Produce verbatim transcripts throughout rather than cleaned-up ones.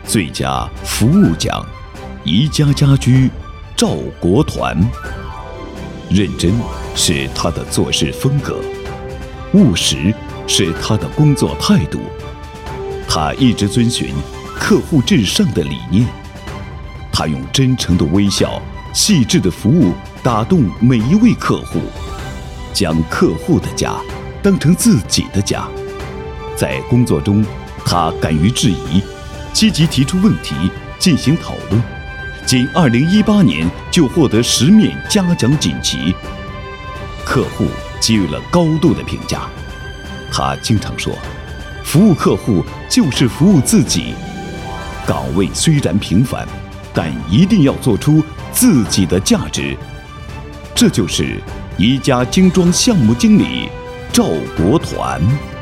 最佳服务奖，宜家家居赵国团。认真是他的做事风格，务实是他的工作态度。他一直遵循客户至上的理念，他用真诚的微笑、细致的服务打动每一位客户，将客户的家当成自己的家。在工作中，他敢于质疑，积极提出问题，进行讨论。仅二零一八年就获得十面嘉奖锦旗，客户给予了高度的评价。他经常说，服务客户就是服务自己。岗位虽然平凡，但一定要做出自己的价值。这就是宜家精装项目经理赵国团。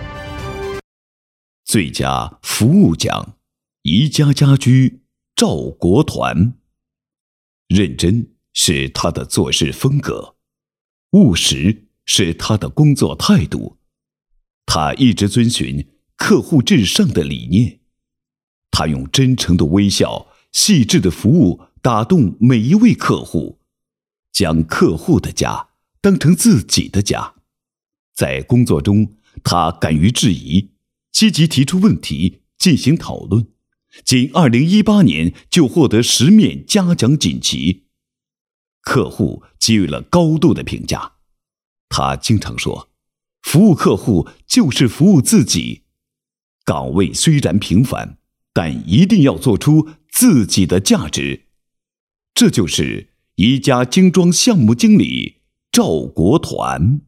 最佳服务奖，宜家家居赵国团。认真是他的做事风格，务实是他的工作态度。他一直遵循客户至上的理念，他用真诚的微笑、细致的服务打动每一位客户，将客户的家当成自己的家。在工作中，他敢于质疑，积极提出问题，进行讨论。仅二零一八年就获得十面嘉奖锦旗，客户给予了高度的评价。他经常说，服务客户就是服务自己。岗位虽然平凡，但一定要做出自己的价值。这就是宜家精装项目经理赵国团。